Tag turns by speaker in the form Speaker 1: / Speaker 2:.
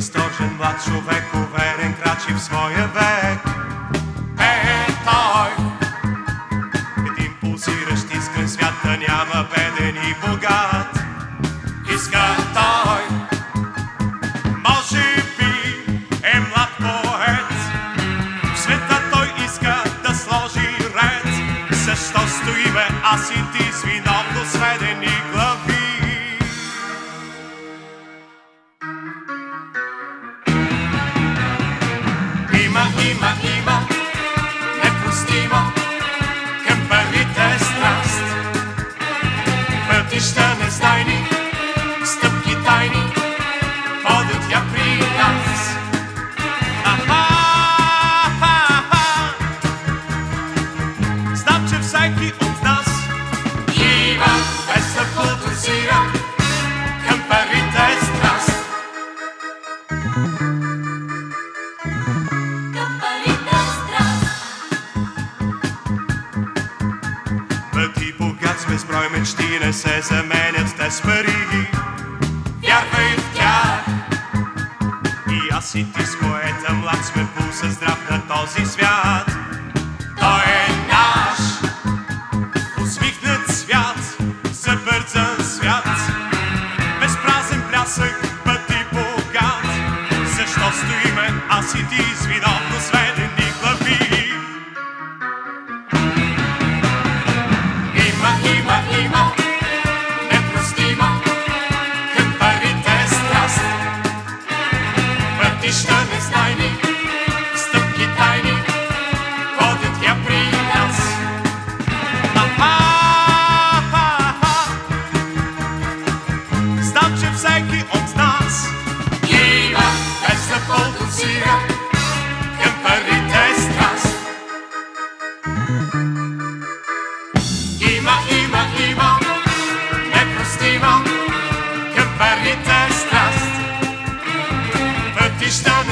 Speaker 1: възторжен млад човек, уверен крачи в своя век. Е той, един пулсиращ искрен свят, да няма беден и богат. Иска той, може би е млад поет, в света той иска да сложи ред. Защо стоиме аз и ти с виновно сведени глави? Има непростимо към парите страст, пътища незнайни, стъпки тайни водят я при нас. Знам, че всеки от нас има без да подозира към парите страст. Пъти богат с безброй мечти не се заменят те с пари. Вярвай в тях. И аз и ти с поета млад сме пулса здрав на този свят. Той е наш усмихнат свят, забързан свят, безпразен плясък, пъти богат. Защо стоиме аз и ти с виновно сведени глави? Има непростимо към парите страст, пътища незнайни, стъпки тайни водят я при нас. Знам, че всеки от нас има без да подозира към парите страст. Има непростимо към парите страст, пътища